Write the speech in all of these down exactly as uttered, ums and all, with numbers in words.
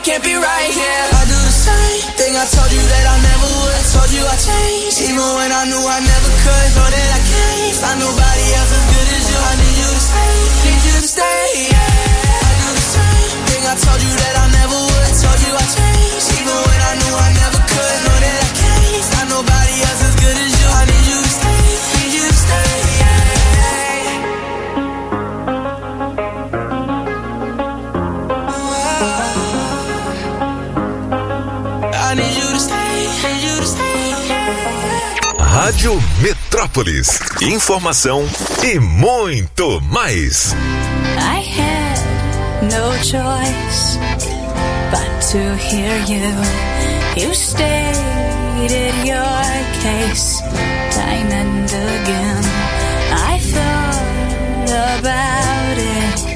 can't be right, yeah. I do the same thing I told you that I never would. I told you I changed, even when I knew I never could. Know that I can't find nobody else as good as you. I need you to stay, need you to stay, yeah. I do the same thing I told you that I never would. I told you I changed, even when I knew I never could. Know that I can't find nobody else as good as you. I need you to stay, need you to stay, yeah. Rádio Metrópolis. Informação e muito mais. I had no choice but to hear you. You stated your case time and again. I thought about it.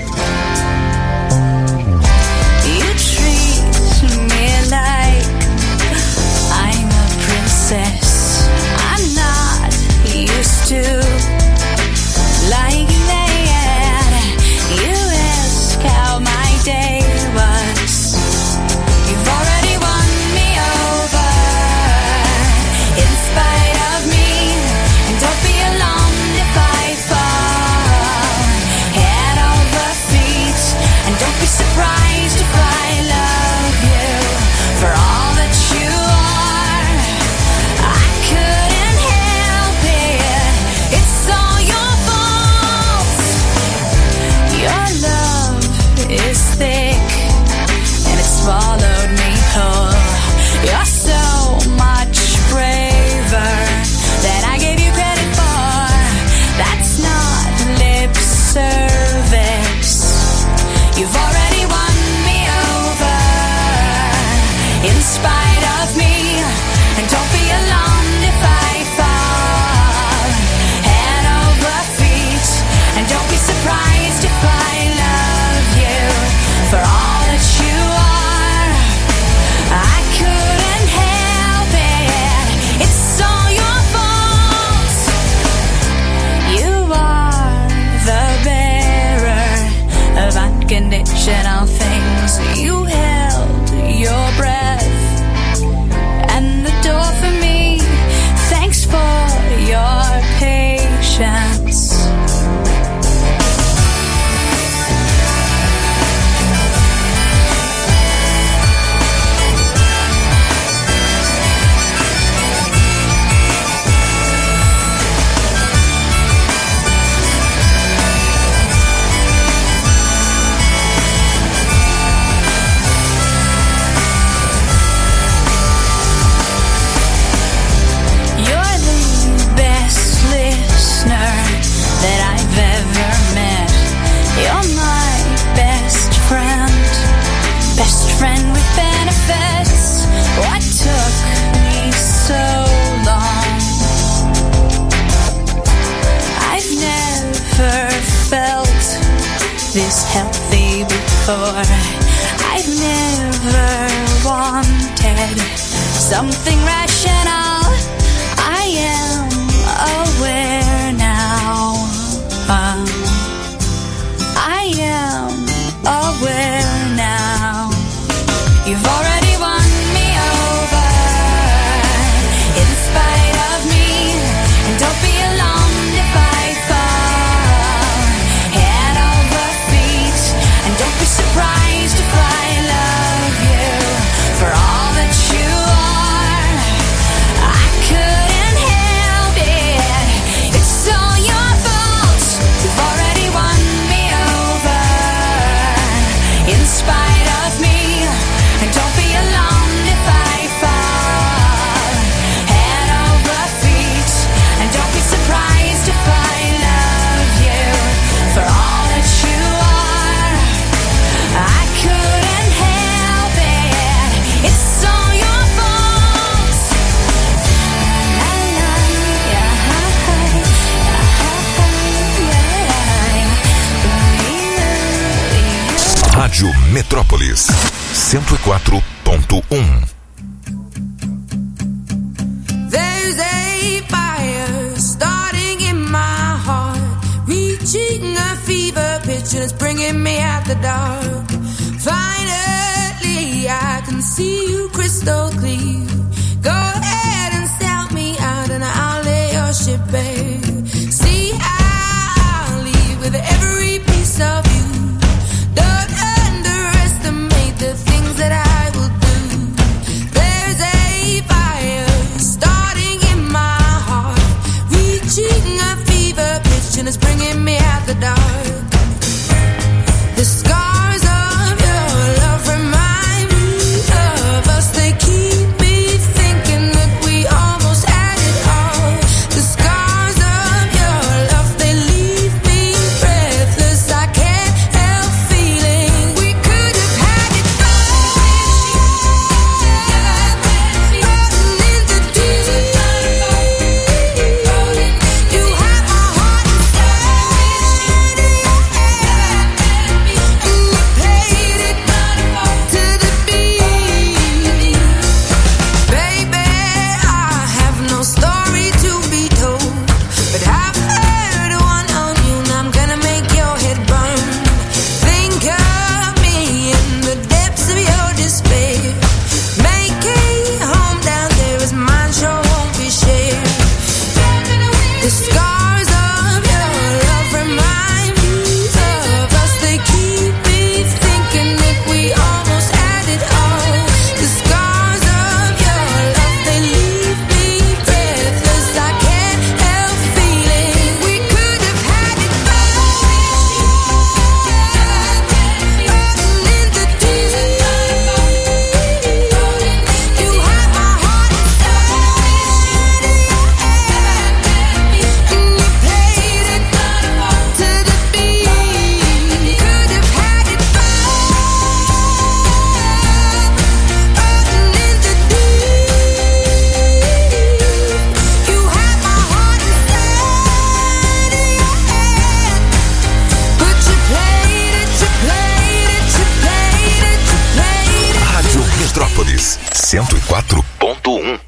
You treat me like I'm a princess. I'm not used to like that. You ask how my day was. You've already won me over, in spite of me. And don't be alarmed if I fall head over feet. And don't be surprised if I love you for all that you are. I couldn't help it. It's all your fault. Your love is thick and it swallowed me whole. You're so much braver than I gave you credit for. That's not lip service. You've already won me over, in spite of me. And don't be alarmed if I fall head over feet. And don't be surprised if I love you for all that you are. I couldn't help it. It's all your fault. You are the bearer of unconditional things. You held your breath and the door for me. Thanks for your patience. You're the best listener that I've ever met. You're my best friend, best friend with benefits. What took me so long? I've never felt this healthy before. I've never wanted something rational. I am aware now. Um, I am aware now. You've already won me over, in spite of me. And don't be alarmed if I fall head over feet. And don't be surprised if I love you for all that you are. I couldn't help it. It's all your fault. You've already won me over, in spite of me. And don't be alarmed if I fall head over feet. And don't be surprised if I love you for all that you are. I couldn't help it. It's all your fault. Rádio Metrópolis cento e quatro ponto um. There's a fire starting in my heart, reaching a fever pitch and it's bringing me out the dark. Finally baby, I can see you crystal clear. Go ahead and sell me out and I'll lay your ship bare. See, I'll leave with every piece of you. Don't underestimate the things that I will do. There's a fire starting in my heart, reaching a fever pitch and it's bringing me out the dark. The scars of your love remind me of us. They keep me thinking that we almost had it all. The scars of your love, they leave me breathless. I can't help feeling we could have had it all. Floating in the deep, you have my heart inside of your hand, and you played it to the beat. Baby, I have no story to be told, but I've heard one on you and I'm gonna make your head burn. Think of me in the depths of your despair. Make a home down there as mine sure won't be shared. The scars of your love remind me of us. They keep me thinking that we almost had it all. The scars of your love, they leave me breathless. I can't help feeling we could have had it all. Floating in the deep, you have my heart inside of your hand, and you played it to the beat. Could have had it all. Floating in the deep, you have my heart inside of your hand, but you played it, you played it, you played it, you played it. Rádio Metrópolis cento e quatro ponto um.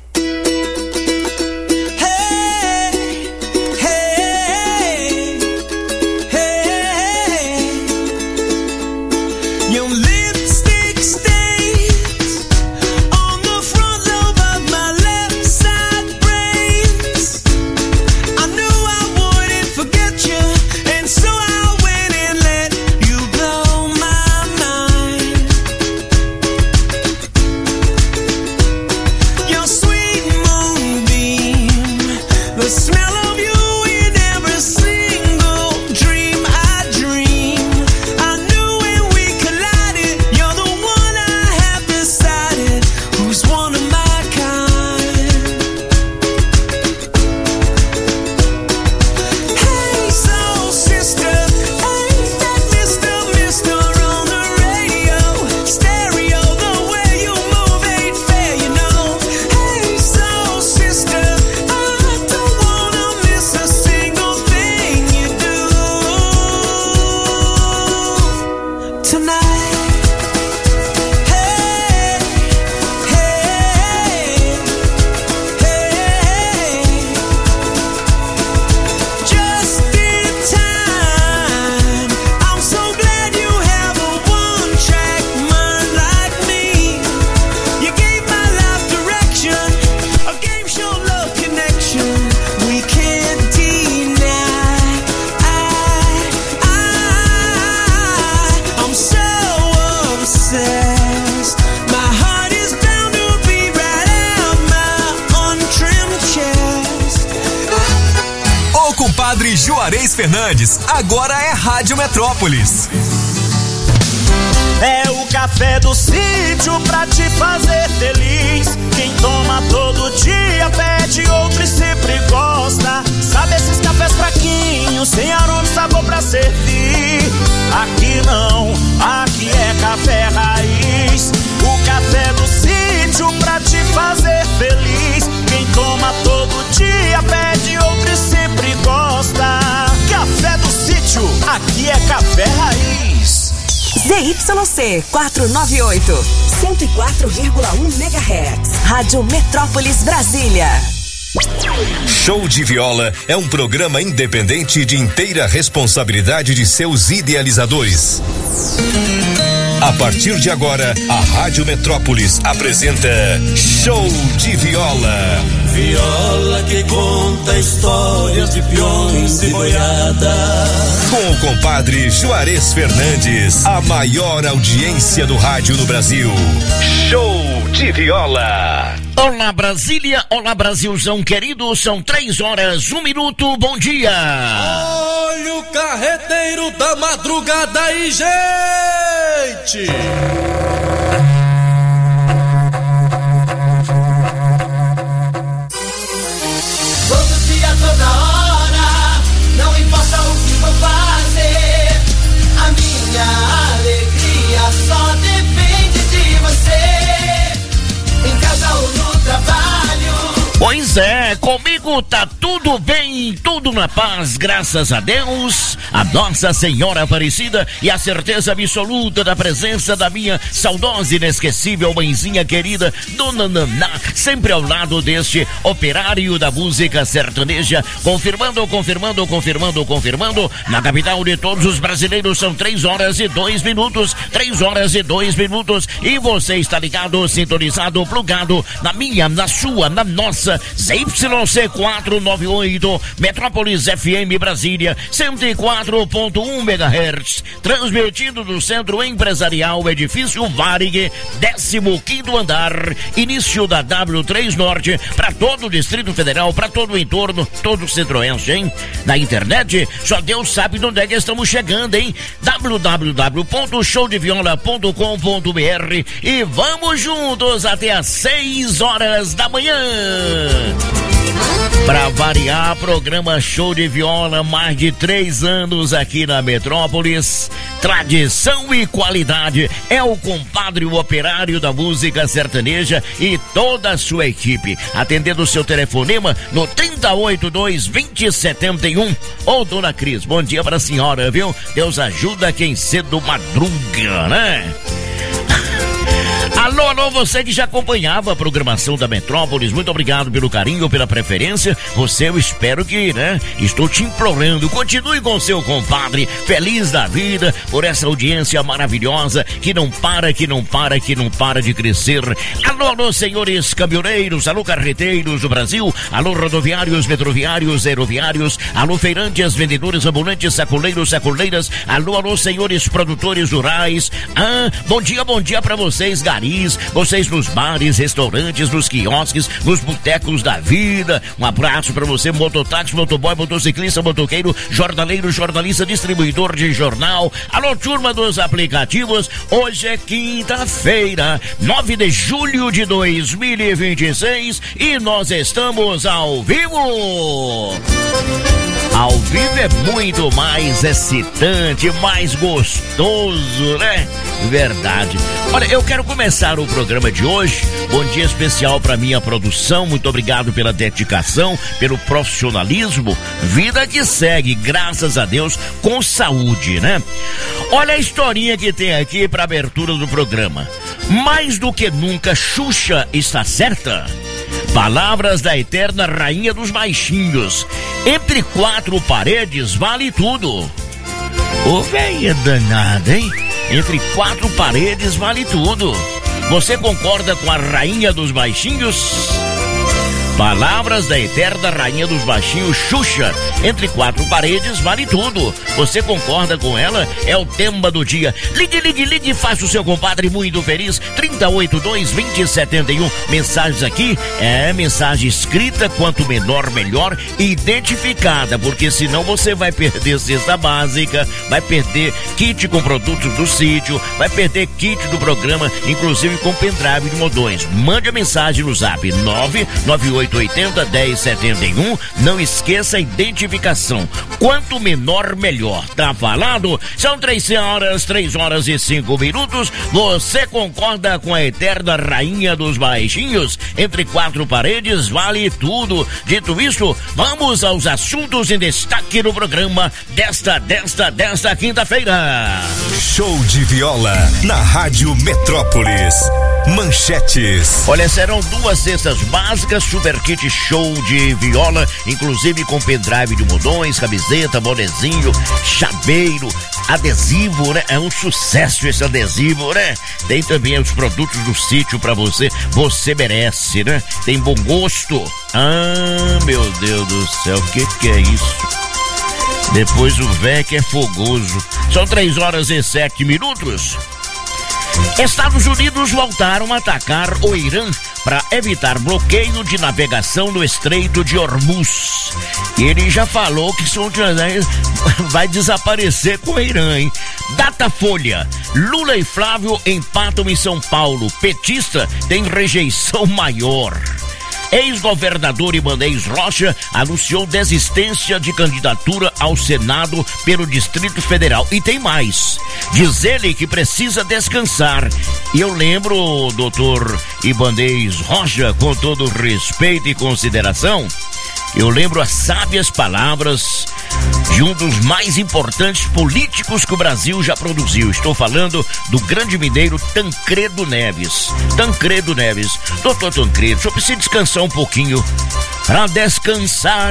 Hey, hey, hey. Your lipstick stains on the front lobe of my left side brains. I knew I wouldn't forget you, and so I went and let you blow my mind. Your sweet moonbeam, the smell of you in every single dream I dream. I knew when we collided, you're the one I have decided who's one of my kind. Hey, soul sister, ain't that Mister Mister on the radio? Stereo, the way you move ain't fair, you know. Hey, soul sister, I don't wanna miss a single thing you do tonight. Hey, hey, hey. Just in time. I'm so glad you have a one-track mind like me. You gave my life direction, a game show love connection we can't deny. I, I, I'm so obsessed. My heart is bound to be right out my untrimmed chest. O compadre Juarez Fernandes, agora é Rádio Metrópolis. É o café do sítio pra te fazer feliz. Quem toma todo dia pede outro e sempre gosta. Sabe esses cafés fraquinhos, sem aroma e sabor pra servir? Aqui não, aqui é café raiz. O café do sítio pra te fazer feliz. Quem toma todo dia pede outro e sempre gosta. Café do sítio, aqui é café raiz. Z Y C quatrocentos e noventa e oito, cento e quatro vírgula um megahertz. Rádio Metrópolis Brasília. Show de Viola é um programa independente de inteira responsabilidade de seus idealizadores. A partir de agora, a Rádio Metrópolis apresenta Show de Viola. Viola que conta histórias de peões e boiada. Com o compadre Juarez Fernandes, a maior audiência do rádio no Brasil. Show de Viola. Olá Brasília, olá Brasilzão querido, são três horas, um minuto, bom dia. Olha o carreteiro da madrugada aí, gente. Todo dia, toda hora, não importa o que vou fazer, a minha alegria só depende de você, em casa ou no trabalho. Pois é, comigo tá tudo bem, tudo na paz, graças a Deus, a Nossa Senhora Aparecida e a certeza absoluta da presença da minha saudosa e inesquecível mãezinha querida, Dona Naná, sempre ao lado deste operário da música sertaneja, confirmando, confirmando, confirmando, confirmando, na capital de todos os brasileiros são três horas e dois minutos, três horas e dois minutos, e você está ligado, sintonizado, plugado na minha, na sua, na nossa Z Y C quatrocentos e noventa e oito, Metrópolis F M Brasília, cento e quatro ponto um megahertz, transmitindo do Centro Empresarial Edifício Varig, décimo quinto andar, início da W três Norte, para todo o Distrito Federal, para todo o entorno, todo o Centro-Oeste, hein? Na internet, só Deus sabe de onde é que estamos chegando, hein? w w w ponto show de viola ponto com ponto b r e vamos juntos até às seis horas da manhã. Pra variar, programa Show de Viola, mais de três anos aqui na Metrópolis. Tradição e qualidade é o compadre, o operário da música sertaneja e toda a sua equipe. Atendendo o seu telefonema no trinta e oito, dois, vinte, setenta e um. Ô, Dona Cris, bom dia pra senhora, viu? Deus ajuda quem cedo madruga, né? Alô, alô, você que já acompanhava a programação da Metrópolis, muito obrigado pelo carinho, pela preferência. Você, eu espero que, né, estou te implorando, continue com seu compadre, feliz da vida, por essa audiência maravilhosa, que não para, que não para, que não para de crescer. Alô, alô, senhores caminhoneiros, alô, carreteiros do Brasil, alô, rodoviários, metroviários, aeroviários, alô, feirantes, vendedores ambulantes, sacoleiros, sacoleiras, alô, alô, senhores produtores rurais. Ah, bom dia, bom dia pra vocês, garis, vocês nos bares, restaurantes, nos quiosques, nos botecos da vida. Um abraço pra você, mototáxi, motoboy, motociclista, motoqueiro, jornaleiro, jornalista, distribuidor de jornal. Alô, turma dos aplicativos, hoje é quinta-feira, nove de julho de dois mil e vinte e seis e nós estamos ao vivo. Ao vivo é muito mais excitante, mais gostoso, né? Verdade. Olha, eu quero começar o programa de hoje. Bom dia especial para minha produção. Muito obrigado pela dedicação, pelo profissionalismo. Vida que segue, graças a Deus, com saúde, né? Olha a historinha que tem aqui para abertura do programa. Mais do que nunca, Xuxa está certa? Palavras da eterna rainha dos baixinhos. Entre quatro paredes vale tudo. Ô, velha danada, hein? Entre quatro paredes vale tudo. Você concorda com a rainha dos baixinhos? Palavras da eterna rainha dos baixinhos, Xuxa. Entre quatro paredes vale tudo. Você concorda com ela? É o tema do dia. Ligue, ligue, ligue, faça o seu compadre muito feliz. trinta e oito, dois, vinte, setenta e um. Mensagens aqui, é mensagem escrita, quanto menor melhor, e identificada, porque senão você vai perder cesta básica, vai perder kit com produtos do sítio, vai perder kit do programa, inclusive com pendrive de modões. Mande a mensagem no zap nove nove oito oito zero, um zero sete um. Não esqueça a identificação. Quanto menor, melhor. Tá falado? São três horas, três horas e cinco minutos. Você concorda com a eterna rainha dos baixinhos? Entre quatro paredes vale tudo. Dito isso, vamos aos assuntos em destaque no programa desta, desta, desta quinta-feira. Show de viola na Rádio Metrópolis. Manchetes. Olha, serão duas cestas básicas, super kit show de viola, inclusive com pendrive de modões, camiseta, bonezinho, chaveiro, adesivo, né? É um sucesso esse adesivo, né? Tem também os produtos do sítio pra você, você merece, né? Tem bom gosto. Ah, meu Deus do céu, o que que é isso? Depois o véio que é fogoso. São três horas e sete minutos. Estados Unidos voltaram a atacar o Irã para evitar bloqueio de navegação no Estreito de Hormuz. E ele já falou que isso vai desaparecer com o Irã, hein? Datafolha: Lula e Flávio empatam em São Paulo. Petista tem rejeição maior. Ex-governador Ibanez Rocha anunciou desistência de candidatura ao Senado pelo Distrito Federal. E tem mais. Diz ele que precisa descansar. E eu lembro, doutor Ibanez Rocha, com todo respeito e consideração, eu lembro as sábias palavras de um dos mais importantes políticos que o Brasil já produziu. Estou falando do grande mineiro Tancredo Neves. Tancredo Neves. Doutor Tancredo, só preciso descansar um pouquinho. Para descansar,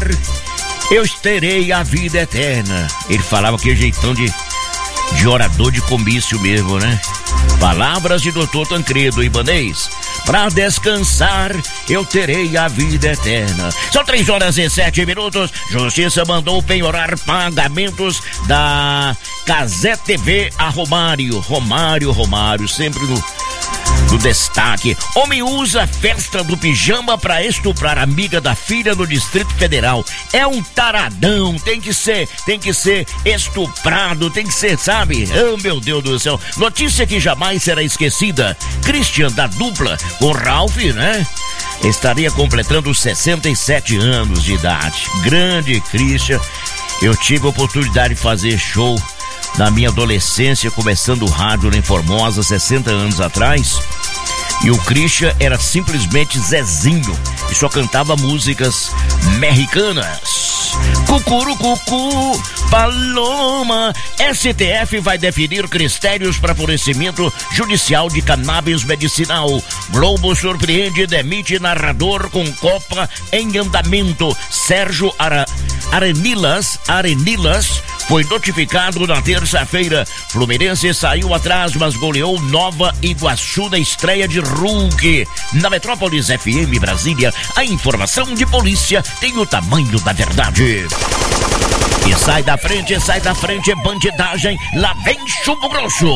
eu terei a vida eterna. Ele falava aquele jeitão de, de orador de comício mesmo, né? Palavras de doutor Tancredo Ibanez. Para descansar, eu terei a vida eterna. São três horas e sete minutos. Justiça mandou penhorar pagamentos da Casé T V a Romário. Romário, Romário, sempre no, no destaque. Homem usa festa do pijama para estuprar amiga da filha no Distrito Federal. É um taradão, tem que ser, tem que ser estuprado, tem que ser, sabe? Oh, meu Deus do céu. Notícia que jamais será esquecida. Christian, da dupla com Ralph, né? Estaria completando sessenta e sete anos de idade. Grande Christian. Eu tive a oportunidade de fazer show na minha adolescência, começando o rádio em Formosa, sessenta anos atrás. E o Christian era simplesmente Zezinho e só cantava músicas mexicanas. Cucurucucu, Paloma. S T F vai definir critérios para fornecimento judicial de cannabis medicinal. Globo surpreende e demite narrador com Copa em andamento. Sérgio Ara... Arenilas, Arenilas foi notificado na terça-feira. Fluminense saiu atrás, mas goleou Nova Iguaçu na estreia de Hulk. Na Metrópolis F M Brasília, a informação de polícia tem o tamanho da verdade. E sai da frente, sai da frente, bandidagem, lá vem chumbo grosso.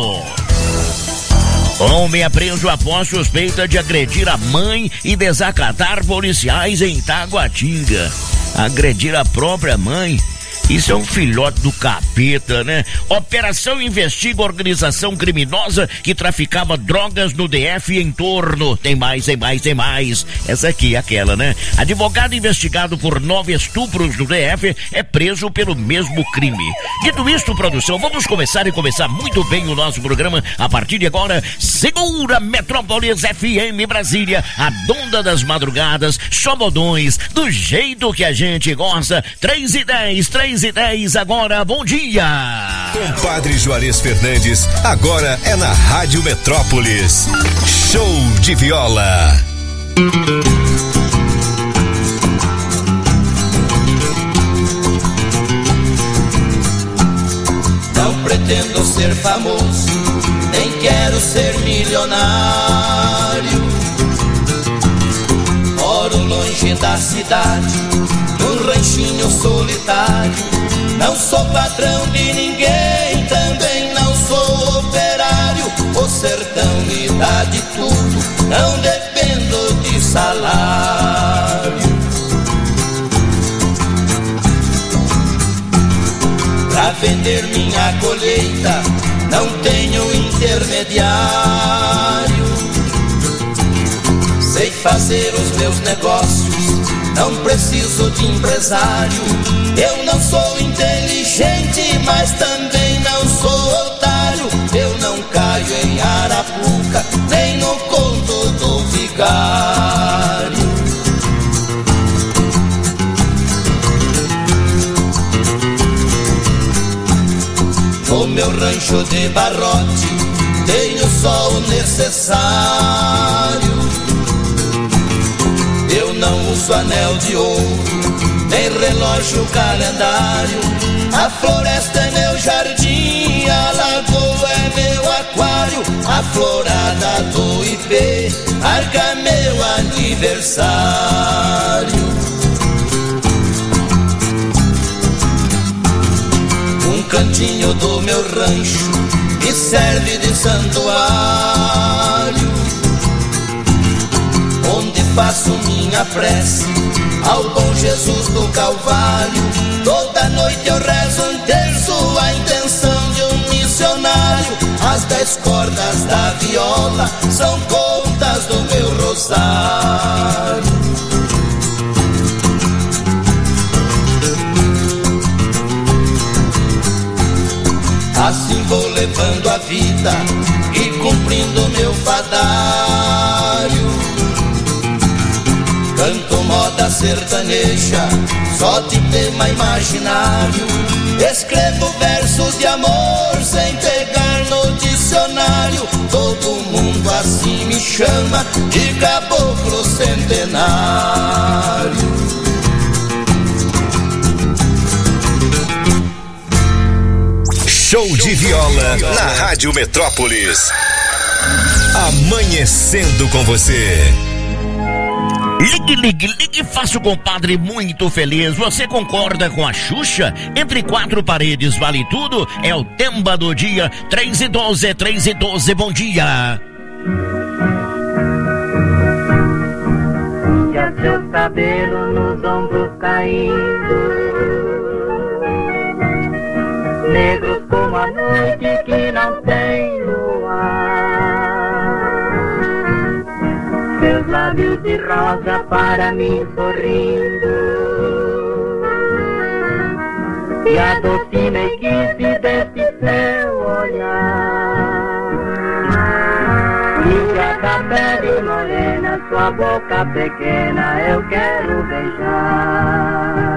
Homem é preso após suspeita de agredir a mãe e desacatar policiais em Taguatinga. Agredir a própria mãe? Isso é um filhote do capeta, né? Operação investiga organização criminosa que traficava drogas no D F e em torno. Tem mais, tem mais, tem mais. Essa aqui é aquela, né? Advogado investigado por nove estupros no D F é preso pelo mesmo crime. Dito isto, produção, vamos começar e começar muito bem o nosso programa. A partir de agora, segura Metrópolis F M Brasília, a dona das madrugadas, só modões, do jeito que a gente gosta. três e dez, três e dez agora, bom dia! Compadre Juarez Fernandes, agora é na Rádio Metrópolis. Show de viola. Não pretendo ser famoso, nem quero ser milionário. Moro longe da cidade, num ranchinho solitário. Não sou patrão de ninguém, também não sou operário. O sertão me dá de tudo, não dependo de salário. Pra vender minha colheita, não tenho intermediário. Sei fazer os meus negócios, não preciso de empresário. Eu não sou inteligente, mas também não sou otário. Eu não caio em arapuca, nem no conto do vigário. No meu rancho de barrote, tenho só o necessário. Eu não uso anel de ouro, nem relógio calendário. A floresta é meu jardim, minha lagoa é meu aquário, a florada do Ipê marca meu aniversário. Um cantinho do meu rancho me serve de santuário, onde faço minha prece ao bom Jesus do Calvário. Toda noite eu rezo um terço, a intenção de um missionário. As dez cordas da viola são contas do meu rosário. Assim vou levando a vida e cumprindo meu fadário. Canto moda sertaneja, só de tema imaginário. Escrevo versos de amor sem pegar no dicionário. Todo mundo assim me chama de caboclo centenário. Show de viola na Rádio Metrópolis. Amanhecendo com você. Ligue, ligue, ligue, faça o compadre muito feliz. Você concorda com a Xuxa? Entre quatro paredes vale tudo? É o tema do dia. Três e doze, três e doze, bom dia. Já seus cabelos nos ombros caindo, negros como a noite que não tem luar, seus lábios de rosa para mim sorrindo, e a doce meiguice desse seu olhar, língua da pele morena, sua boca pequena eu quero beijar.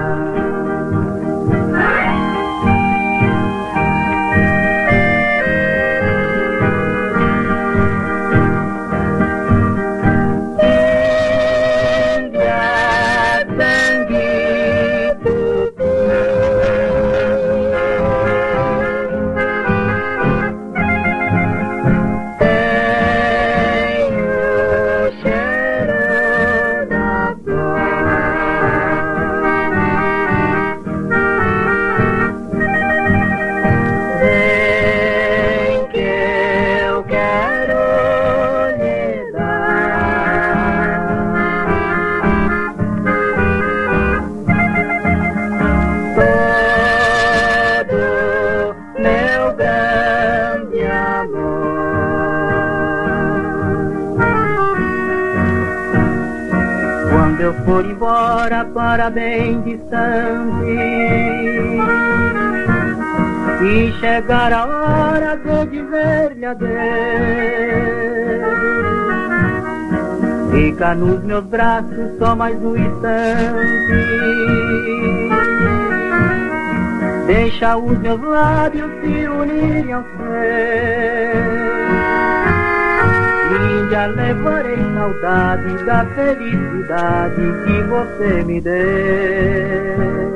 For embora para bem distante e chegar a hora de dizer-lhe adeus, fica nos meus braços só mais um instante, deixa os meus lábios se unirem aos seus. Já levarei saudade da felicidade que você me deu.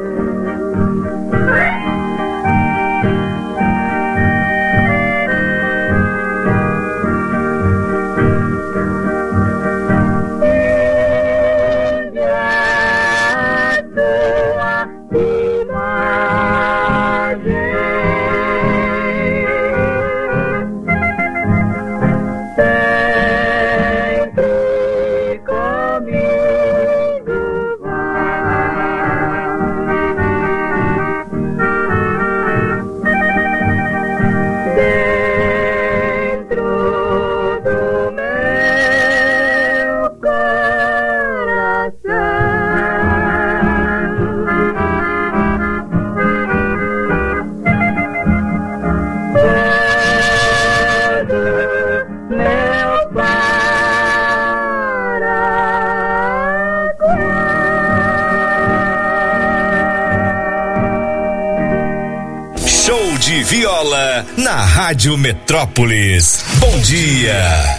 de viola na Rádio Metrópolis. Bom dia.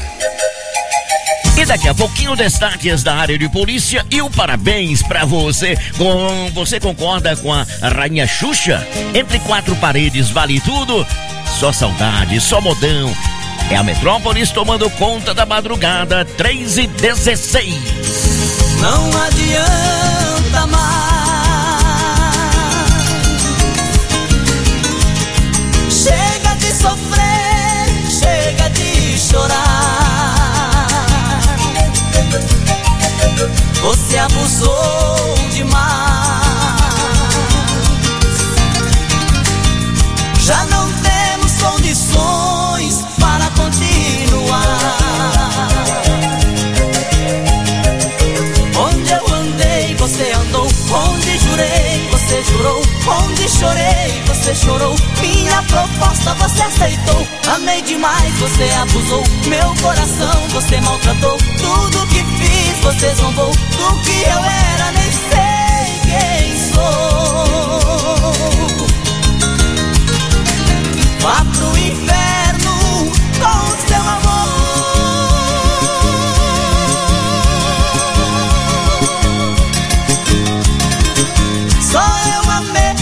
E daqui a pouquinho destaques da área de polícia e o parabéns pra você. Com, você concorda com a Rainha Xuxa? Entre quatro paredes vale tudo? só saudade, só modão. É a Metrópolis tomando conta da madrugada, três e dezesseis. Não adianta mais. Chega de sofrer, chega de chorar. Você abusou demais. Já não temos condições para continuar. Onde eu andei, você andou. Onde jurei, você jurou. Onde chorei, você chorou. Minha proposta você aceitou. Amei demais, você abusou. Meu coração você maltratou. Tudo que fiz você zombou. Do que eu era nem sei quem sou. Vá pro inferno com seu amor. Só eu amei.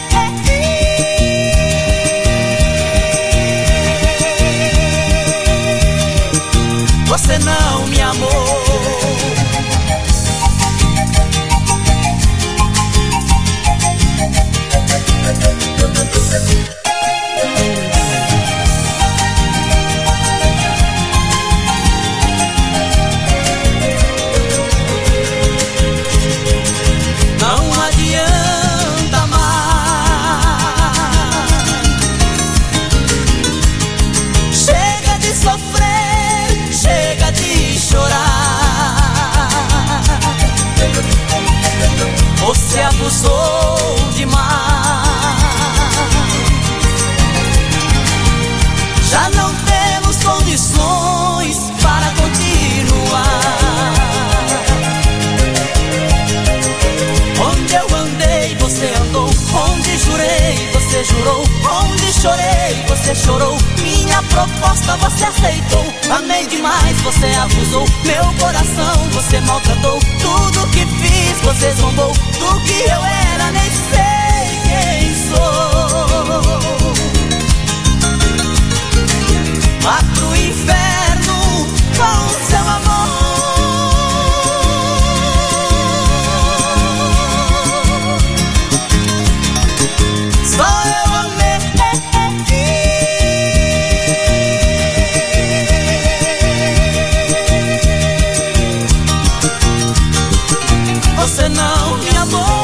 Você não me amou. Não adianta mais. Chega de sofrer, chega de chorar. Você abusou demais. Já não temos condições para continuar. Onde eu andei, você andou. Onde jurei, você jurou. Onde chorei, você chorou. Minha proposta você aceitou. Amei demais, você abusou. Meu coração você maltratou. Tudo que fiz você zombou. Do que eu era nem sei quem sou. Vá pro inferno com seu amor. Só eu amei. Você não me amou.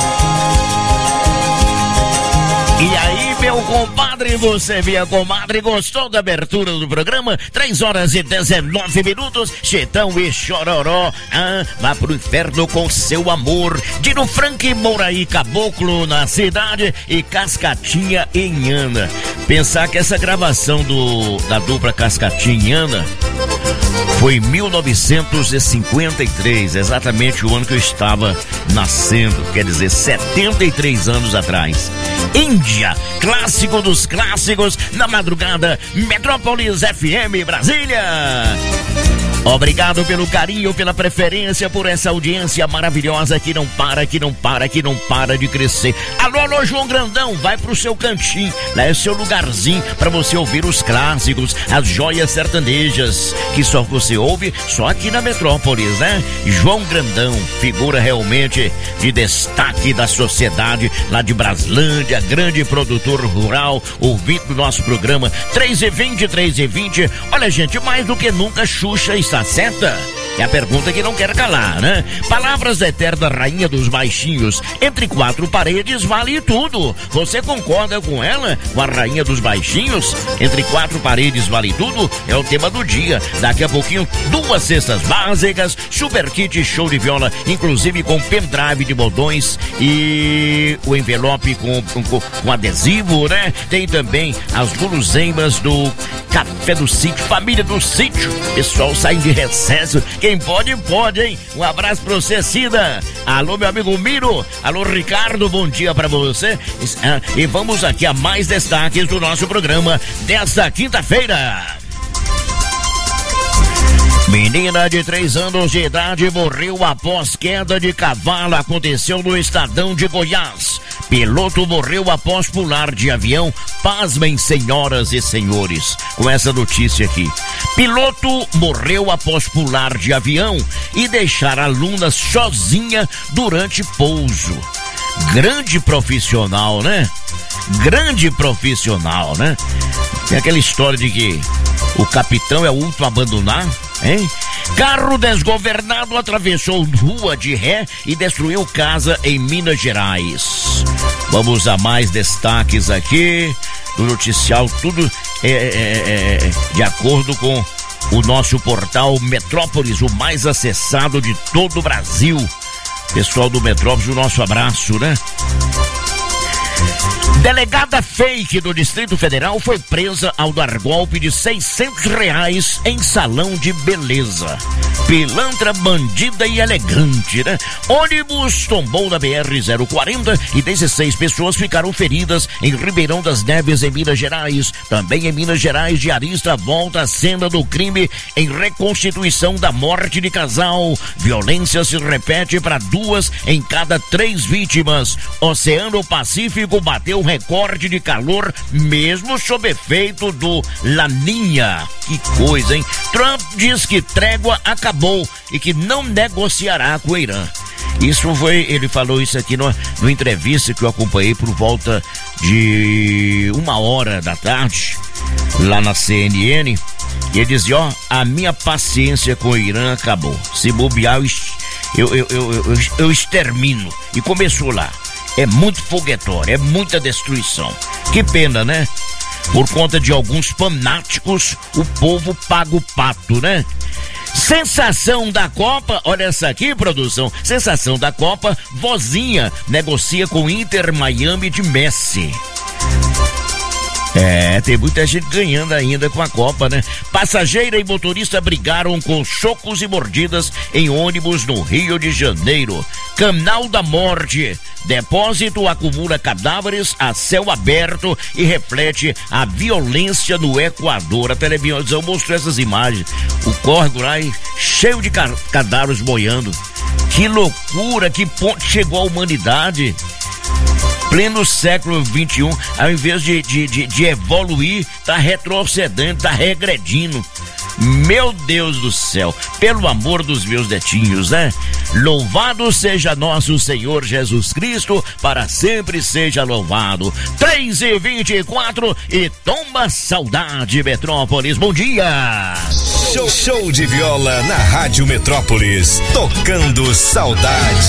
E aí, meu compadre, você, minha comadre, gostou da abertura do programa? três horas e dezenove minutos, Chitão e Chororó, ah, vá pro inferno com seu amor. Dino Frank, Mouraí Caboclo na cidade e Cascatinha em Ana. Pensar que essa gravação do, da dupla Cascatinha em Ana foi em mil novecentos e cinquenta e três, exatamente o ano que eu estava nascendo, quer dizer, setenta e três anos atrás. Índia, clássico dos clássicos, na madrugada, Metrópolis F M Brasília. Obrigado pelo carinho, pela preferência, por essa audiência maravilhosa que não para, que não para, que não para de crescer. Alô, alô, João Grandão, vai pro seu cantinho, lá é seu lugarzinho pra você ouvir os clássicos, as joias sertanejas, que só você ouve só aqui na Metrópolis, né? João Grandão, figura realmente de destaque da sociedade lá de Braslândia, grande produtor rural, ouvindo o nosso programa três e vinte, três e vinte. Olha, gente, mais do que nunca, Xuxa está certa? É a pergunta que não quer calar, né? Palavras da eterna rainha dos baixinhos. Entre quatro paredes vale tudo. Você concorda com ela? Com a rainha dos baixinhos? Entre quatro paredes vale tudo? É o tema do dia. Daqui a pouquinho, duas cestas básicas, super kit show de viola, inclusive com pendrive de botões e o envelope com, com, com adesivo, né? Tem também as guloseimas do Café do Sítio, família do Sítio. Pessoal sai de recesso. Quem pode, pode, hein? Um abraço pra você, Cida. Alô, meu amigo Miro. Alô, Ricardo, bom dia pra você. E vamos aqui a mais destaques do nosso programa desta quinta-feira. Menina de três anos de idade morreu após queda de cavalo. Aconteceu no Estadão de Goiás. Piloto morreu após pular de avião. Pasmem, senhoras e senhores, com essa notícia aqui. Piloto morreu após pular de avião e deixar aluna sozinha durante pouso. Grande profissional, né? Grande profissional, né? Tem aquela história de que o capitão é o último a abandonar, hein? Carro desgovernado atravessou rua de ré e destruiu casa em Minas Gerais. Vamos a mais destaques aqui do noticial, tudo é, é, é, de acordo com o nosso portal Metrópolis, o mais acessado de todo o Brasil. Pessoal do Metrópolis, o nosso abraço, né? Delegada fake do Distrito Federal foi presa ao dar golpe de seiscentos reais em salão de beleza. Pilantra, bandida e elegante, né? Ônibus tombou na B R zero quarenta e dezesseis pessoas ficaram feridas em Ribeirão das Neves, em Minas Gerais. Também em Minas Gerais, diarista volta à cena do crime em reconstituição da morte de casal. Violência se repete para duas em cada três vítimas. Oceano Pacífico bateu recorde de calor, mesmo sob efeito do Laninha. Que coisa, hein? Trump diz que trégua acabou e que não negociará com o Irã. Isso foi, ele falou isso aqui no, no entrevista que eu acompanhei por volta de uma hora da tarde, lá na C N N. E ele dizia, ó, a minha paciência com o Irã acabou. Se bobear, eu, eu, eu, eu, eu extermino. E começou lá. É muito foguetório, é muita destruição. Que pena, né? Por conta de alguns fanáticos, o povo paga o pato, né? Sensação da Copa, olha essa aqui, produção. Sensação da Copa, vozinha negocia com Inter Miami de Messi. É, tem muita gente ganhando ainda com a Copa, né? Passageira e motorista brigaram com socos e mordidas em ônibus no Rio de Janeiro. Canal da Morte. Depósito acumula cadáveres a céu aberto e reflete a violência no Equador. A televisão mostrou essas imagens. O córrego lá cheio de ca- cadáveres boiando. Que loucura, que ponto chegou a humanidade. Pleno século vinte e um, ao invés de, de, de, de evoluir, tá retrocedendo, tá regredindo. Meu Deus do céu, pelo amor dos meus netinhos, né? Louvado seja nosso Senhor Jesus Cristo, para sempre seja louvado. três e vinte e quatro e toma saudade, Metrópolis. Bom dia! Show, show de viola na Rádio Metrópolis, tocando saudade.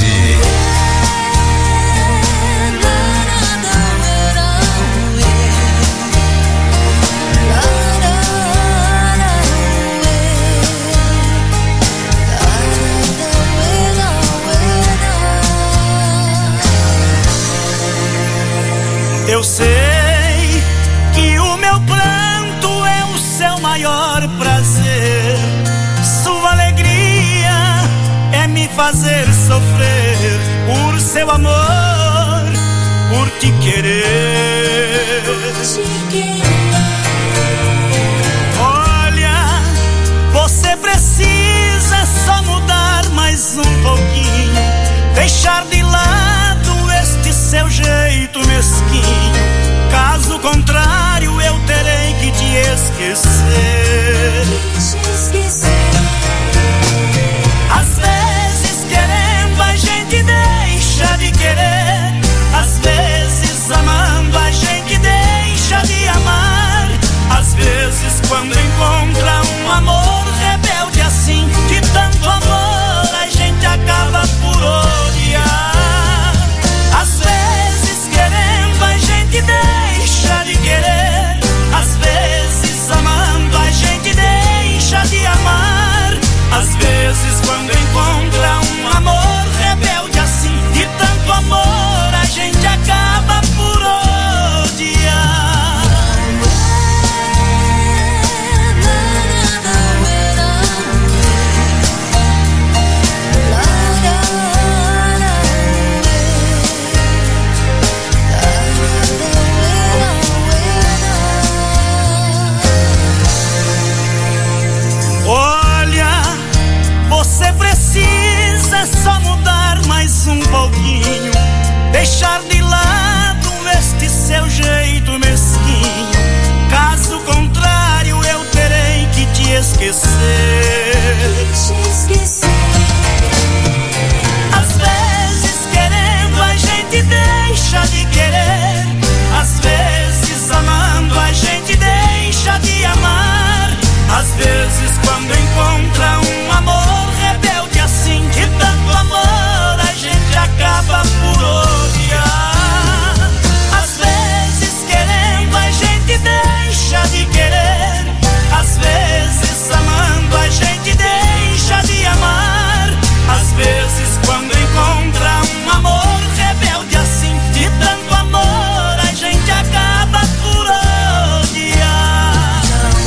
Eu sei que o meu pranto é o seu maior prazer. Sua alegria é me fazer sofrer por seu amor, por te querer. Olha, você precisa só mudar mais um pouquinho, deixar de lado este seu jeito mesquinho. Caso contrário, eu terei que te esquecer. Às vezes querendo a gente deixa de querer, às vezes amando a gente deixa de amar. Às vezes quando encontra um amor rebelde assim, de tanto amor a gente acaba por odiar. Às vezes querendo a gente deixa de querer, às vezes amando a gente deixa de amar. Às vezes quando encontra um amor rebelde assim, de tanto amor a gente acaba por odiar. Olha, você precisa só mudar mais um pouquinho, deixar de lado esquecer. te esquecer. Às vezes querendo a gente deixa de querer, às vezes amando a gente deixa de amar. Às vezes quando encontra um amor rebelde assim, de tanto amor a gente acaba por odiar. Às vezes querendo a gente deixa de querer, às vezes amando a gente deixa de amar. Às vezes quando encontra um amor rebelde assim, de tanto amor a gente acaba por odiar.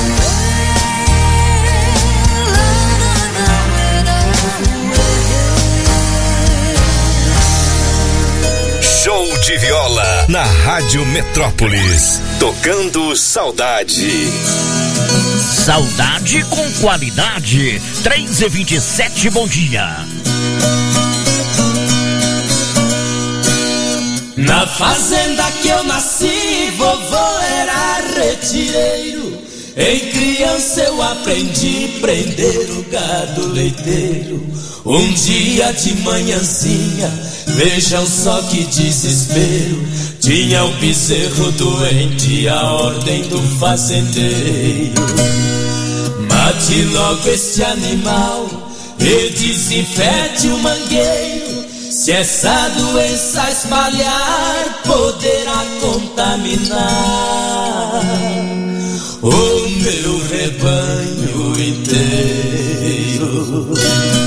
Show de viola na Rádio Metrópolis, tocando saudade. Saudade com qualidade. três e vinte e sete, bom dia. Na fazenda que eu nasci, vovô era retireiro. Em criança eu aprendi a prender o gado leiteiro. Um dia de manhãzinha, vejam só que desespero, tinha o bezerro doente, a ordem do fazendeiro. Mate logo este animal e desinfete o mangueiro. Se essa doença espalhar, poderá contaminar o meu rebanho inteiro.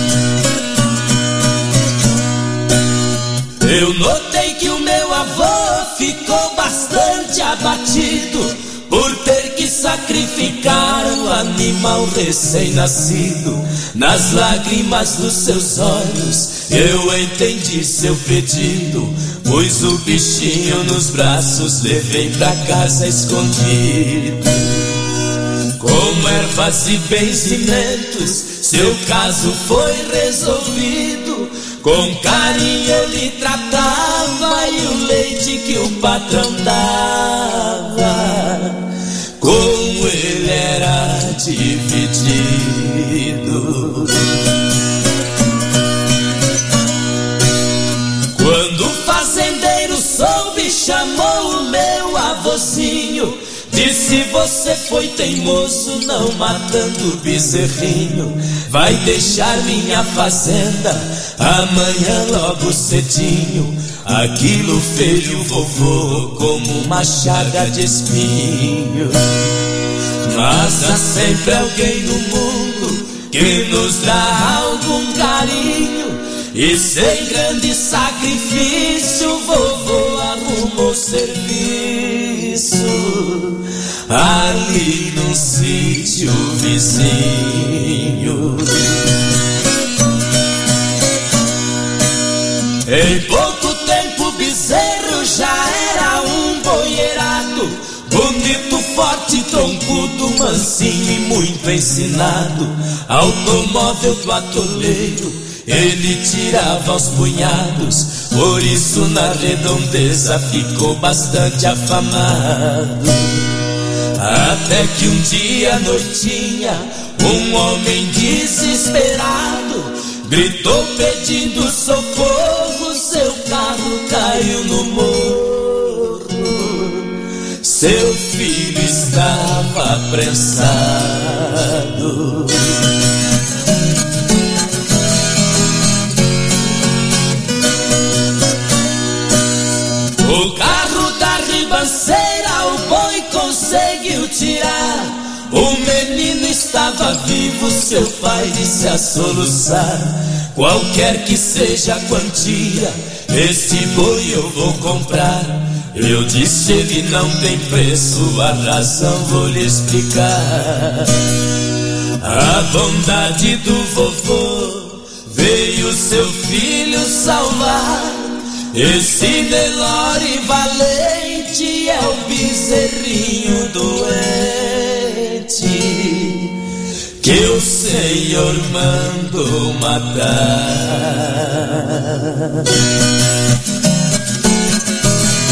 Eu notei que o meu avô ficou bastante abatido por ter que sacrificar o animal recém-nascido. Nas lágrimas dos seus olhos eu entendi seu pedido, pus o bichinho nos braços, levei pra casa escondido. Com ervas e benzimentos seu caso foi resolvido. Com carinho eu lhe tratava e o leite que o patrão dava com ele era dividido. Quando o fazendeiro soube, chamou o meu avôzinho, disse: você foi teimoso não matando o bezerrinho, vai deixar minha fazenda amanhã logo cedinho. Aquilo feriu o vovô como uma chaga de espinho. Mas há sempre alguém no mundo que nos dá algum carinho, e sem grande sacrifício o vovô arrumou serviço ali num sítio vizinho. Em pouco tempo o bezerro já era um boierado, bonito, forte, troncudo, mansinho e muito ensinado. Automóvel do atoleiro ele tirava aos punhados, por isso na redondeza ficou bastante afamado. Até que um dia à noitinha um homem desesperado gritou pedindo socorro, seu carro caiu no morro, seu filho estava apressado. O carro da ribanceira o boi conseguiu tirar, o menino estava vivo, seu pai disse a soluçar: qualquer que seja a quantia, este boi eu vou comprar. Eu disse: ele não tem preço, a razão vou lhe explicar. A bondade do vovô veio seu filho salvar. Esse Nelore valente é o bezerrinho doente que o Senhor mandou matar.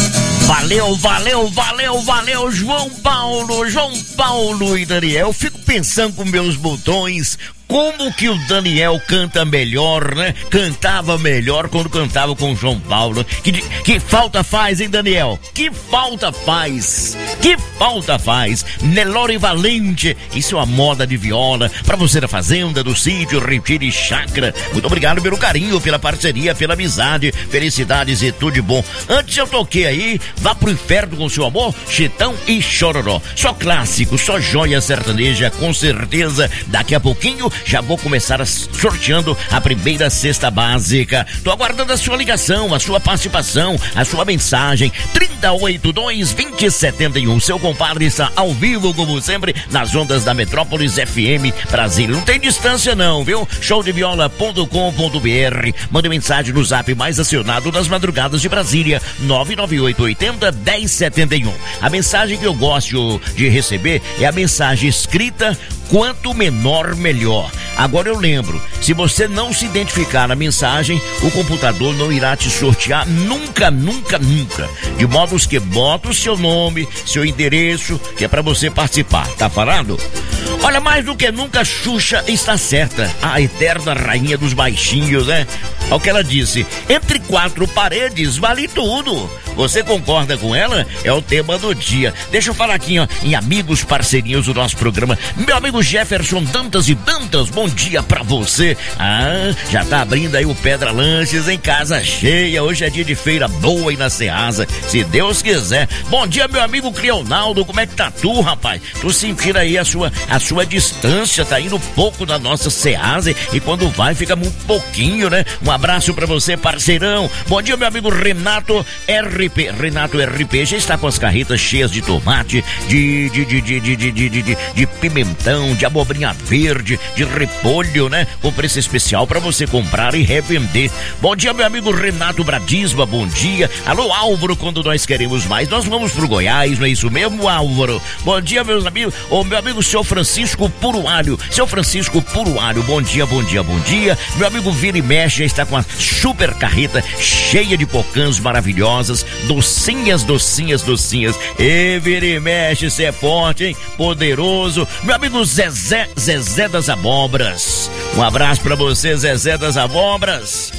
Valeu, valeu, valeu, valeu, João Paulo, João Paulo e Daniel. Eu fico pensando com meus botões. Como que o Daniel canta melhor, né? Cantava melhor quando cantava com o João Paulo. Que, que falta faz, hein, Daniel? Que falta faz? Que falta faz? Nelore Valente, isso é uma moda de viola pra você da fazenda, do sítio, retiro e chácara. Muito obrigado pelo carinho, pela parceria, pela amizade, felicidades e tudo de bom. Antes eu toquei aí, Vá pro Inferno com Seu Amor, Chitão e Chororó. Só clássico, só joia sertaneja, com certeza. Daqui a pouquinho já vou começar a, sorteando a primeira cesta básica. Tô aguardando a sua ligação, a sua participação, a sua mensagem. trinta e oito, dois, vinte, setenta e um. Seu compadre está ao vivo, como sempre, nas ondas da Metrópolis F M Brasília. Não tem distância não, viu? show de viola ponto com ponto b r. Mande mensagem no zap mais acionado das madrugadas de Brasília, nove nove oito oito zero, um zero sete um. A mensagem que eu gosto de receber é a mensagem escrita, quanto menor, melhor. Agora eu lembro, se você não se identificar na mensagem, o computador não irá te sortear nunca, nunca, nunca. De modo que bota o seu nome, seu endereço, que é pra você participar, tá falando? Olha, mais do que nunca, Xuxa está certa, a eterna rainha dos baixinhos, né? Olha o que ela disse, entre quatro paredes vale tudo. Você concorda com ela? É o tema do dia. Deixa eu falar aqui, ó, em amigos parceirinhos do nosso programa. Meu amigo Jefferson Dantas e Dantas, bom dia pra você. Ah, já tá abrindo aí o Pedra Lanches em casa cheia. Hoje é dia de feira boa aí na Ceasa, se Deus quiser. Bom dia, meu amigo Cleonaldo, como é que tá tu, rapaz? Tu sentindo aí a sua, a sua distância, tá indo pouco da nossa Ceasa e quando vai fica muito pouquinho, né? Um abraço pra você, parceirão. Bom dia, meu amigo Renato R P. Renato R P já está com as carretas cheias de tomate, de, de, de, de, de, de, de, de, de, de pimentão, de abobrinha verde, de repolho, né? Com preço especial para você comprar e revender. Bom dia, meu amigo Renato Bradisba, bom dia. Alô, Álvaro, quando nós queremos mais, nós vamos pro Goiás, não é isso mesmo, Álvaro? Bom dia, meus amigos. Ô, meu amigo seu Francisco Purualho, seu Francisco Purualho, bom dia, bom dia, bom dia. Meu amigo Vira e Mexe já está com a super carreta cheia de pocãs maravilhosas, docinhas, docinhas, docinhas. E Vira e Mexe, cê é forte, hein? Poderoso. Meu amigo Zezé, Zezé das Abobras. Um abraço pra você, Zezé das Abobras.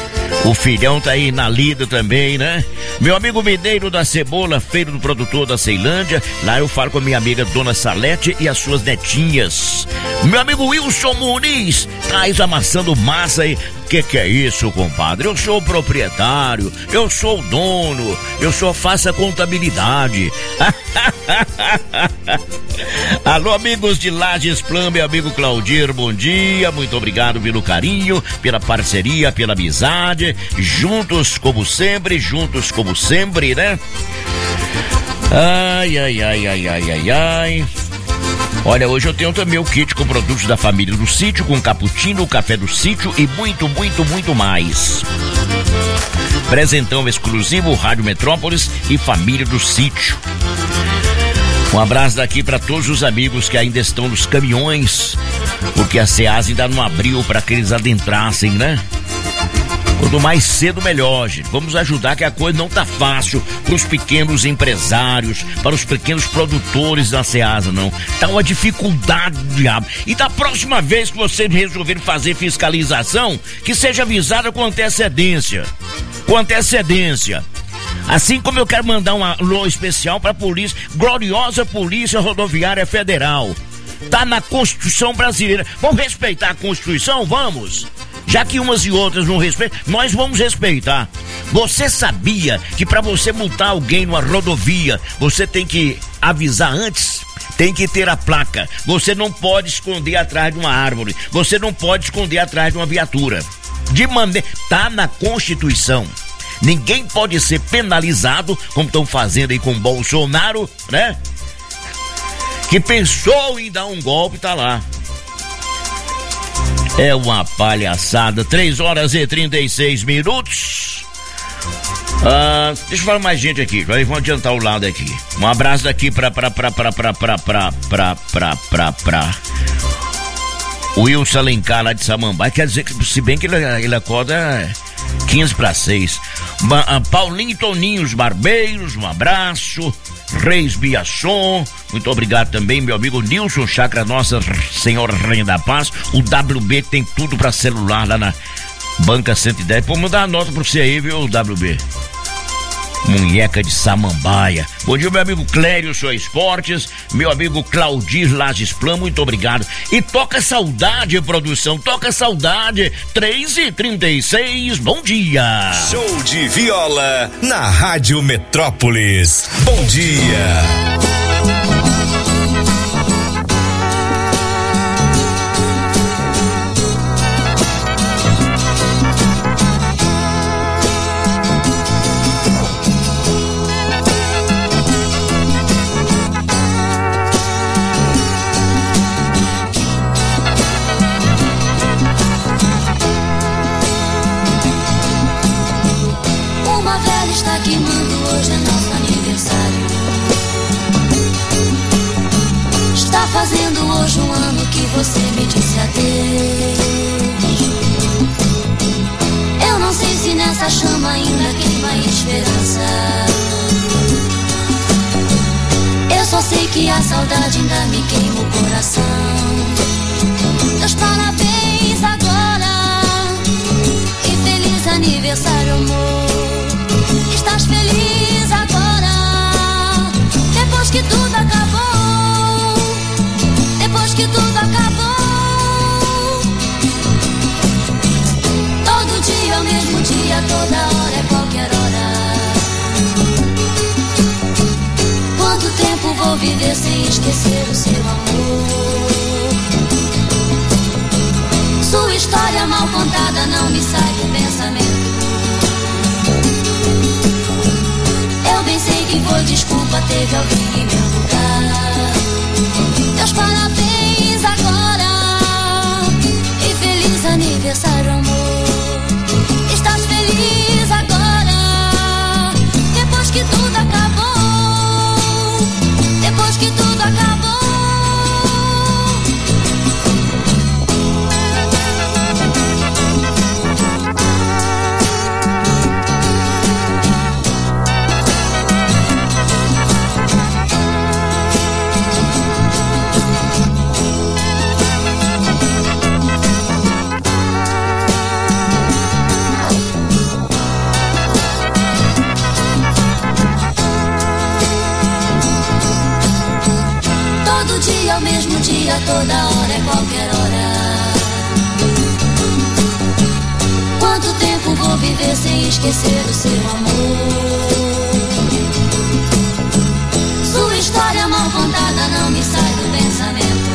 O filhão tá aí na lida também, né? Meu amigo Mineiro da Cebola, feiro do produtor da Ceilândia. Lá eu falo com a minha amiga Dona Salete e as suas netinhas. Meu amigo Wilson Muniz, traz amassando massa aí. Que que é isso, compadre? Eu sou o proprietário, eu sou o dono, eu só faço a contabilidade. Alô, amigos de Lages Plan, meu amigo Claudir, bom dia, muito obrigado pelo carinho, pela parceria, pela amizade, juntos como sempre, juntos como sempre, né? Ai, ai, ai, ai, ai, ai, ai. Olha, hoje eu tenho também o kit com produtos da família do sítio, com cappuccino, café do sítio e muito, muito, muito mais. Presentão exclusivo, Rádio Metrópolis e família do sítio. Um abraço daqui para todos os amigos que ainda estão nos caminhões, porque a Ceasa ainda não abriu para que eles adentrassem, né? Quanto mais cedo, melhor, gente. Vamos ajudar, que a coisa não tá fácil para os pequenos empresários, para os pequenos produtores da Ceasa, não. Tá uma dificuldade, diabo. E da próxima vez que vocês resolverem fazer fiscalização, que seja avisada com antecedência. Com antecedência. Assim como eu quero mandar um alô especial para a polícia, gloriosa Polícia Rodoviária Federal. Tá na Constituição brasileira. Vamos respeitar a Constituição? Vamos! Já que umas e outras não respeitam, nós vamos respeitar. Você sabia que para você multar alguém numa rodovia, você tem que avisar antes? Tem que ter a placa. Você não pode esconder atrás de uma árvore. Você não pode esconder atrás de uma viatura. De maneira... Tá na Constituição. Ninguém pode ser penalizado, como estão fazendo aí com Bolsonaro, né? Que pensou em dar um golpe, tá lá. É uma palhaçada. três horas e trinta e seis minutos. Ah, deixa eu falar mais gente aqui. Vamos adiantar o lado aqui. Um abraço daqui pra pra pra pra pra pra pra pra pra pra pra o Wilson Alencar lá de Samambaia. Quer dizer que, se bem que ele, ele acorda quinze para seis. Ba- Paulinho e Toninho, os barbeiros, um abraço. Reis Biasson, muito obrigado também, meu amigo Nilson, Chácara Nossa Senhora Rainha da Paz. O W B tem tudo pra celular lá na Banca cento e dez. Vou mandar a nota pra você aí, viu, W B? Munheca de Samambaia. Bom dia, meu amigo Clério, Sou Esportes. Meu amigo Claudir Lages Plan, muito obrigado. E toca saudade, produção, toca saudade. três e trinta e seis, bom dia. Show de viola na Rádio Metrópolis. Bom dia. Queimando hoje é nosso aniversário. Está fazendo hoje um ano que você me disse adeus. Eu não sei se nessa chama ainda queima a esperança. Eu só sei que a saudade ainda me queima o coração. Meus parabéns agora e feliz aniversário, amor. Estás feliz agora, depois que tudo acabou, depois que tudo acabou. Todo dia é o mesmo dia, toda hora é qualquer hora. Quanto tempo vou viver sem esquecer o seu amor? Sua história mal contada não me sai do pensamento. Pensei que foi desculpa, teve alguém em meu lugar. Meus parabéns agora e feliz aniversário, amor. Estás feliz agora, depois que tudo acabou, depois que tudo acabou. Ao mesmo dia, toda hora é qualquer hora. Quanto tempo vou viver sem esquecer o seu amor? Sua história mal contada não me sai do pensamento.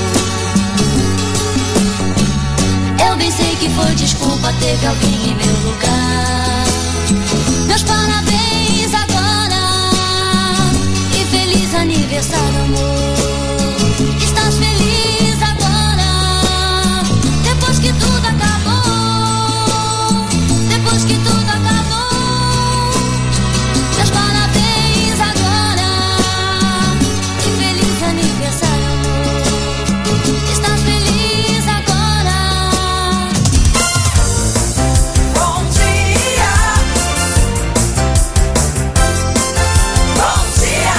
Eu bem sei que foi desculpa, teve alguém em meu lugar. Meus parabéns agora e feliz aniversário, amor. Estás feliz agora, depois que tudo acabou, depois que tudo acabou. Meus parabéns agora e feliz aniversário, amor. Estás feliz agora. Bom dia, bom dia.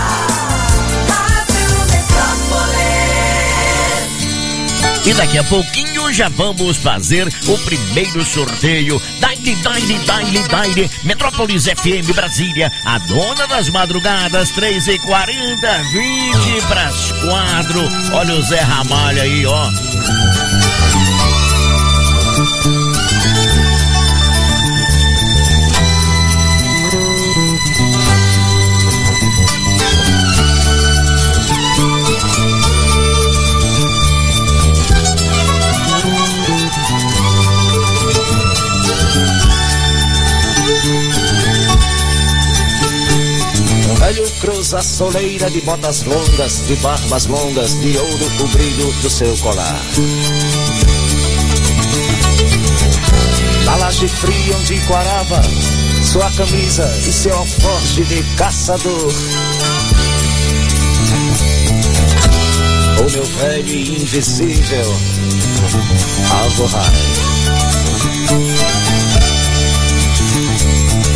E daqui a pouquinho já vamos fazer o primeiro sorteio. Daile, Daile, Daile, Daile, Metrópolis F M Brasília, a dona das madrugadas, três e quarenta, vinte pras quatro. Olha o Zé Ramalho aí, ó. Velho cruza a soleira de botas longas, de barbas longas, de ouro o brilho do seu colar. Na laje fria onde quarava sua camisa e seu alforje de caçador. O meu velho e invisível Alvorrai.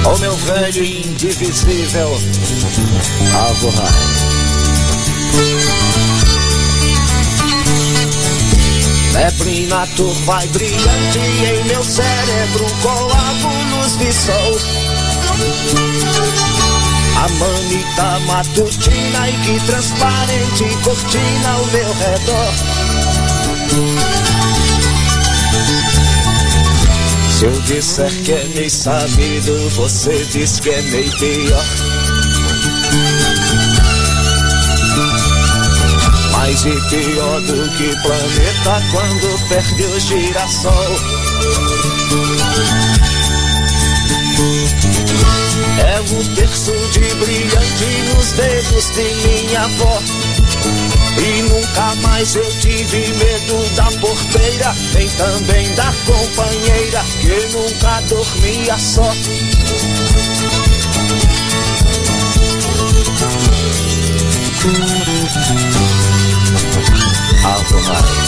O meu velho e indivisível Avo High. Neblina turva e brilhante em meu cérebro, coágulos de sol. A manita matutina e que transparente cortina ao meu redor. Se eu disser que é meio sabido, você diz que é meio pior. Mais e pior do que planeta quando perde o girassol. É o terço de brilhante nos dedos de minha avó. E nunca mais eu tive medo da porteira, nem também da companheira, que nunca dormia só. Avo High.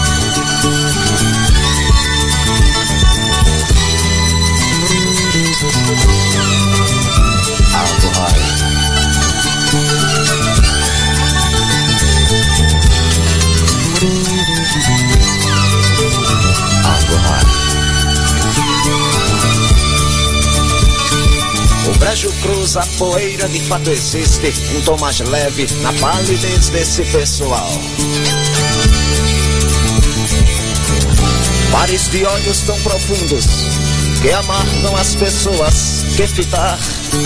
Avo High. Avo High. O brejo cruza a poeira, de fato existe um tom mais leve na palidez desse pessoal. Mares de olhos tão profundos que amargam as pessoas que fitar,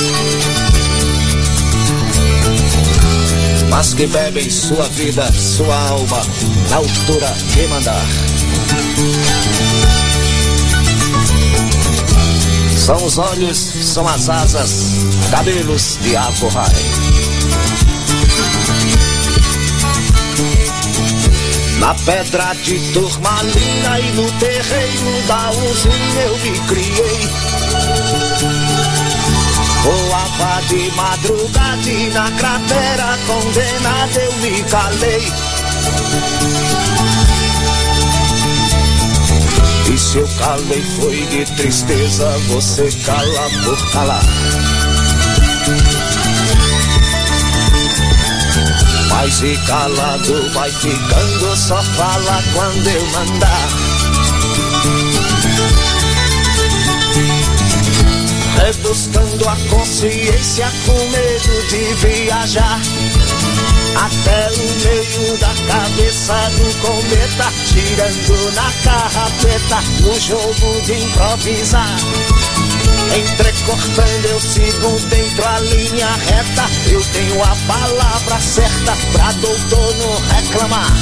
mas que bebem sua vida, sua alma na altura de mandar. São os olhos, são as asas, cabelos de Avo High. Na pedra de turmalina e no terreiro da usina eu me criei. Voava de madrugada e na cratera condenada eu me calei. E se eu calei foi de tristeza, você cala por calar. Mas e calado vai ficando, só fala quando eu mandar. Rebuscando a consciência com medo de viajar até o meio da cabeça do cometa, tirando na carrapeta no jogo de improvisar. Entrecortando eu sigo dentro a linha reta, eu tenho a palavra certa pra doutor não reclamar.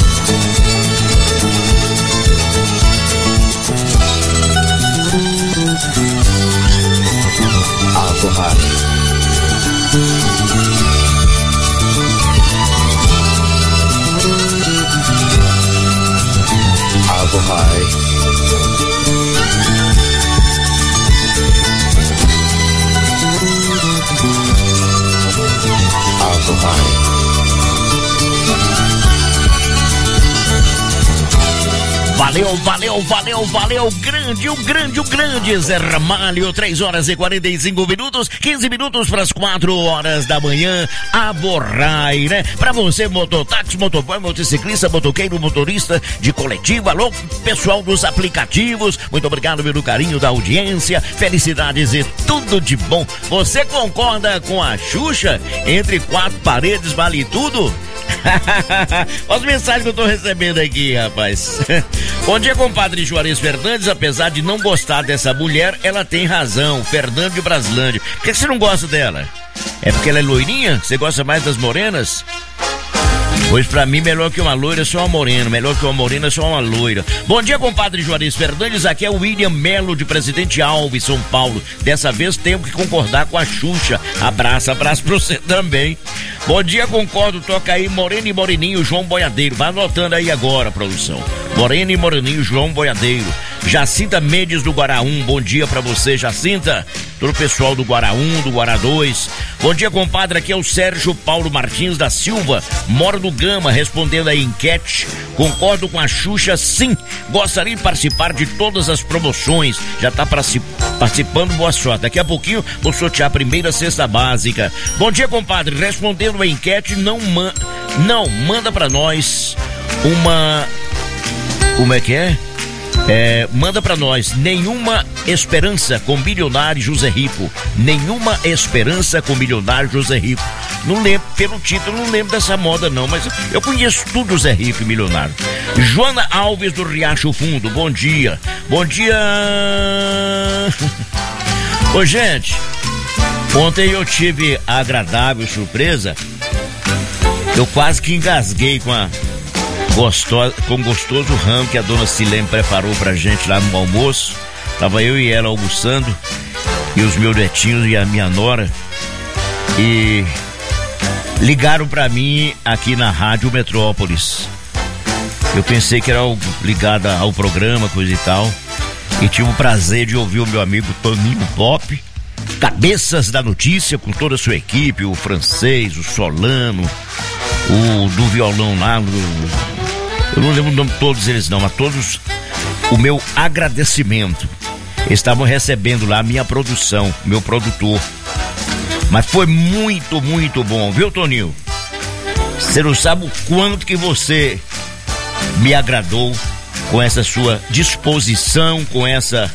Avo High. Avo High. Avo High. Valeu, valeu, valeu, valeu, grande, o grande, o grande Zé Ramalho, três horas e quarenta e cinco minutos, quinze minutos para as quatro horas da manhã, Avo High, né? Pra você, mototáxi, motoboy, motociclista, motoqueiro, motorista de coletivo, alô, pessoal dos aplicativos, muito obrigado pelo carinho da audiência, felicidades e tudo de bom. Você concorda com a Xuxa? Entre quatro paredes vale tudo? Olha as mensagens que eu tô recebendo aqui, rapaz. Bom dia, compadre Juarez Fernandes. Apesar de não gostar dessa mulher, ela tem razão. Fernando de Braslândia. Por que você não gosta dela? É porque ela é loirinha? Você gosta mais das morenas? Pois pra mim, melhor que uma loira é só uma morena. Melhor que uma morena é só uma loira. Bom dia, compadre Juarez Fernandes. Aqui é o William Melo, de Presidente Alves, São Paulo. Dessa vez tenho que concordar com a Xuxa. Abraço, abraço pra você também. Bom dia, concordo. Toca aí Morena e Moreninho, João Boiadeiro. Vai anotando aí agora, produção. Morena e Moreninho, João Boiadeiro. Jacinta Mendes do Guará um, bom dia pra você, Jacinta. Todo o pessoal do Guará um, do Guará dois. Bom dia, compadre, aqui é o Sérgio Paulo Martins da Silva, moro do Gama, respondendo a enquete. Concordo com a Xuxa, sim. Gostaria de participar de todas as promoções. Já tá participando, boa sorte. Daqui a pouquinho vou sortear a primeira cesta básica. Bom dia, compadre. Respondendo a enquete, não, man... não manda pra nós uma... Como é que é? É, manda pra nós Nenhuma Esperança com Milionário José Rico. Nenhuma Esperança com Milionário José Rico. Não lembro, pelo título, não lembro dessa moda não, mas eu conheço tudo José Rico e Milionário. Joana Alves do Riacho Fundo, bom dia. Bom dia. Ô gente, ontem eu tive a agradável surpresa. Eu quase que engasguei com a Gostoso, com gostoso ramo que a dona Silene preparou pra gente lá no almoço. Tava eu e ela almoçando, e os meus netinhos e a minha nora, e ligaram pra mim aqui na Rádio Metrópolis. Eu pensei que era algo ligado ao programa, coisa e tal, e tive o prazer de ouvir o meu amigo Toninho Pop, cabeças da notícia, com toda a sua equipe, o francês, o Solano, o do violão lá, do, eu não lembro o nome de todos eles não, mas todos, o meu agradecimento. Estavam recebendo lá a minha produção, meu produtor. Mas foi muito, muito bom, viu, Toninho? Você não sabe o quanto que você me agradou com essa sua disposição, com essa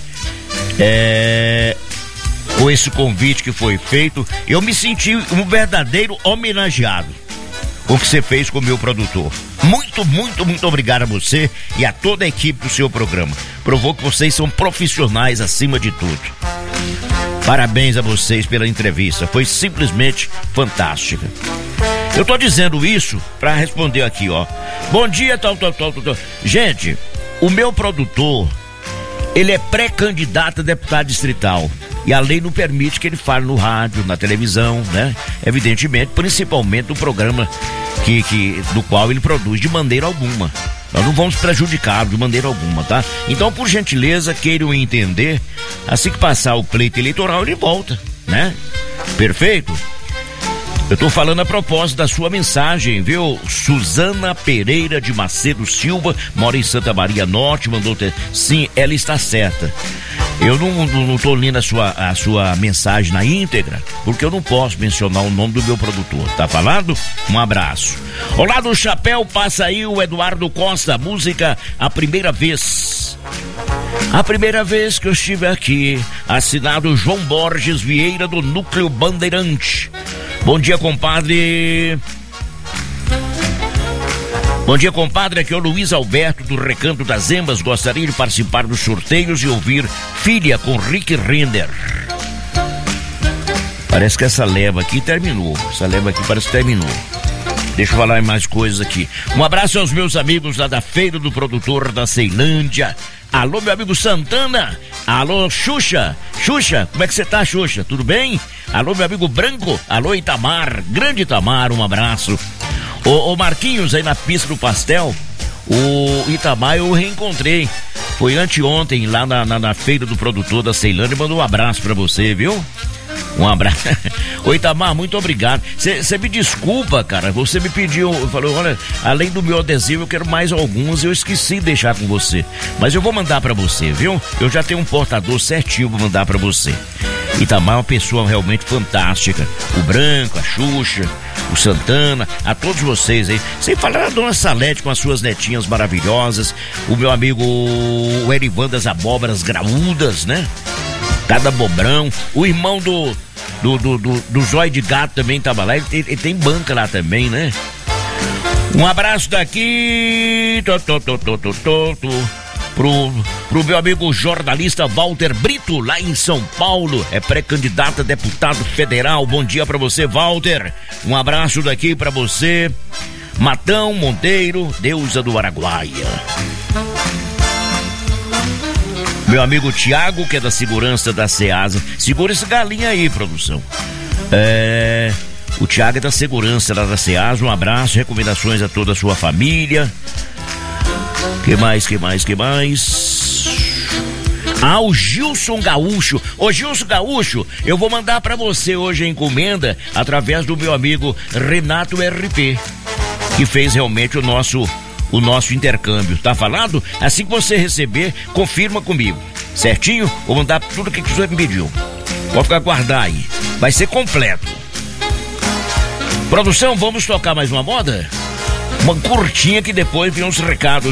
é, com esse convite que foi feito. Eu me senti um verdadeiro homenageado com o que você fez com o meu produtor. Muito, muito, muito obrigado a você e a toda a equipe do seu programa. Provou que vocês são profissionais acima de tudo. Parabéns a vocês pela entrevista, foi simplesmente fantástica. Eu tô dizendo isso pra responder aqui, ó. Bom dia, tal, tal, tal, tal. Gente, o meu produtor, ele é pré-candidato a deputado distrital. E a lei não permite que ele fale no rádio, na televisão, né? Evidentemente, principalmente no programa que, que, do qual ele produz, de maneira alguma. Nós não vamos prejudicá-lo de maneira alguma, tá? Então, por gentileza, queiram entender, assim que passar o pleito eleitoral, ele volta, né? Perfeito? Eu tô falando a propósito da sua mensagem, viu? Suzana Pereira de Macedo Silva, mora em Santa Maria Norte, mandou ter... Sim, ela está certa. Eu não, não, não tô lendo a sua, a sua mensagem na íntegra, porque eu não posso mencionar o nome do meu produtor, tá falado? Um abraço. Olá do Chapéu, passa aí o Eduardo Costa, música A Primeira Vez. A primeira vez que eu estive aqui, assinado João Borges Vieira do Núcleo Bandeirante. Bom dia, compadre. Bom dia, compadre. Aqui é o Luiz Alberto do Recanto das Emas. Gostaria de participar dos sorteios e ouvir Filha com Rick Render. Parece que essa leva aqui terminou. Essa leva aqui parece que terminou. Deixa eu falar em mais coisas aqui. Um abraço aos meus amigos lá da Feira do Produtor da Ceilândia. Alô, meu amigo Santana. Alô, Xuxa. Xuxa, como é que você tá, Xuxa? Tudo bem? Alô, meu amigo Branco. Alô, Itamar. Grande Itamar, um abraço. Ô, ô Marquinhos, aí na pista do pastel, o Itamar eu reencontrei. Foi anteontem lá na, na, na Feira do Produtor da Ceilândia. Mandou um abraço pra você, viu? Um abraço. Ô Itamar, muito obrigado. Você me desculpa, cara. Você me pediu, falou, olha, além do meu adesivo, eu quero mais alguns. Eu esqueci de deixar com você. Mas eu vou mandar pra você, viu? Eu já tenho um portador certinho pra mandar pra você. Itamar é uma pessoa realmente fantástica. O Branco, a Xuxa, o Santana, a todos vocês aí. Sem falar a dona Salete com as suas netinhas maravilhosas. O meu amigo o Erivan das Abóboras Graúdas, né? Cada bobrão. O irmão do do, do, do, do Zóio de Gato também tava lá. Ele, ele tem banca lá também, né? Um abraço daqui tô, tô, tô, tô, tô, tô, tô, pro, pro meu amigo jornalista Walter Brito, lá em São Paulo. É pré-candidato a deputado federal. Bom dia pra você, Walter. Um abraço daqui pra você. Matão Monteiro, deusa do Araguaia. Meu amigo Tiago, que é da segurança da Ceasa. Segura esse galinha aí, produção. É... O Tiago é da segurança lá da Ceasa. Um abraço, recomendações a toda a sua família. Que mais, que mais, que mais? Ah, o Gilson Gaúcho. Ô Gilson Gaúcho, eu vou mandar pra você hoje a encomenda através do meu amigo Renato R P, que fez realmente o nosso... o nosso intercâmbio, tá falado? Assim que você receber, confirma comigo. certinho? Vou mandar tudo o que você me pediu. Pode ficar guardar aí. Vai ser completo. Produção, vamos tocar mais uma moda? Uma curtinha que depois vem uns recados.